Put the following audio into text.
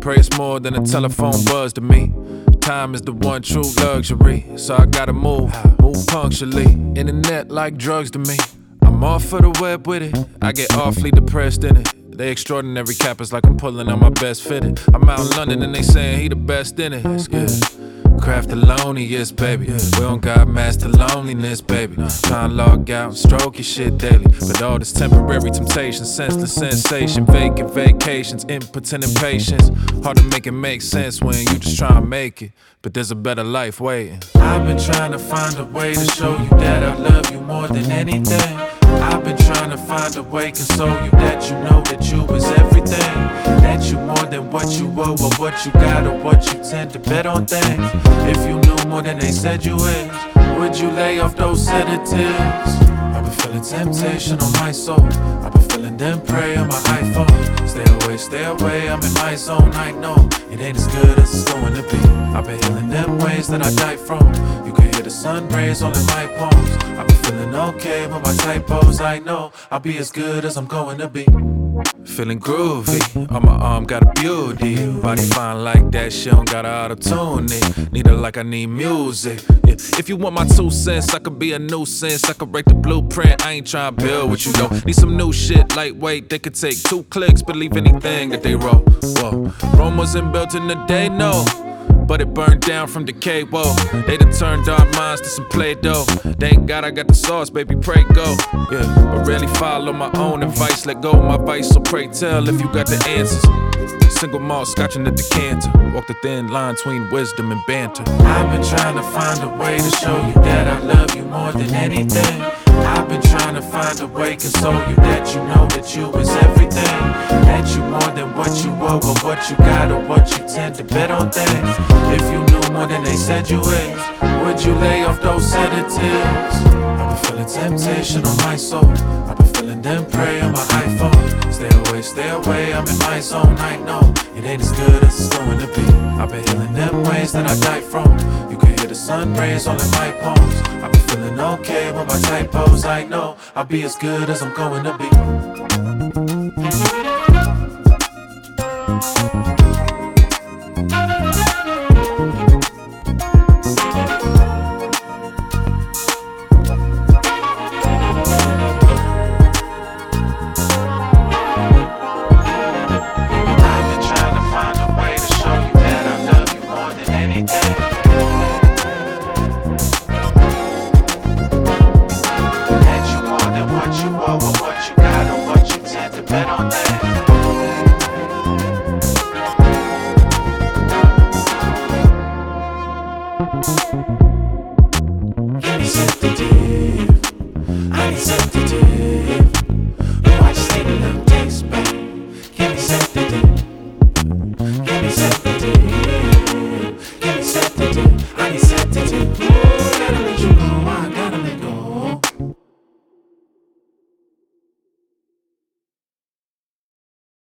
pray it's more than a telephone buzz to me. Time is the one true luxury, so I gotta move punctually. Internet like drugs to me. I'm off for the web with it. I get awfully depressed in it. They extraordinary cappers like I'm pulling on my best fitted. I'm out in London and they saying he the best in it. Yeah. Craft alone-iest, baby. We don't got master loneliness, baby. Try and log out and stroke your shit daily. But all this temporary temptation, senseless sensation, vacant vacations, impotent impatience. Hard to make it make sense when you just try and make it. But there's a better life waiting. I've been trying to find a way to show you that I love you more than anything. I've been trying to find a way, console you, that you know that you is everything. That you more than what you owe or what you got or what you tend to bet on things. If you knew more than they said you is, would you lay off those sedatives? I've been feeling temptation on my soul. I've been feeling them prey on my iPhone. Stay away, I'm in my zone. I know it ain't as good as it's going to be. I've been healing them ways that I died from. You can hear the sun rays all in my poems. I've been feeling okay with my typos. I know I'll be as good as I'm going to be. Feeling groovy, on my arm got a beauty. Body fine like that, she don't got auto-tune it. Need her like I need music. Yeah. If you want my 2 cents, I could be a nuisance. I could write the blueprint, I ain't tryna build what you know. Need some new shit, lightweight, they could take 2 clicks. Believe anything that they wrote. Whoa, Rome wasn't built in a day, no. But it burned down from decay, whoa. They done turned our minds to some Play-Doh. Thank God I got the sauce, baby, pray go. Yeah, but rarely follow my own advice. Let go of my vice, so pray tell if you got the answers. Single malt, scotch in the decanter. Walk the thin line between wisdom and banter. I've been trying to find a way to show you that I love you more than anything. I've been trying to find a way, console you, that you know that you is everything. That you more than what you owe or what you got or what you tend to bet on things. If you knew more than they said you is, would you lay off those sedatives? I've been feeling temptation on my soul. I've been feeling them prey on my iPhone. Stay away, I'm in my zone. I know it ain't as good as it's going to be. I've been healing them ways that I died from. You can hear the sun rays all in my poems. I've been feeling okay with my typos. I know I'll be as good as I'm going to be. Give me sensitive, I need sensitive. Oh, I just need a little taste, babe. Give me sensitive, give me sensitive, give me sensitive, I need sensitive.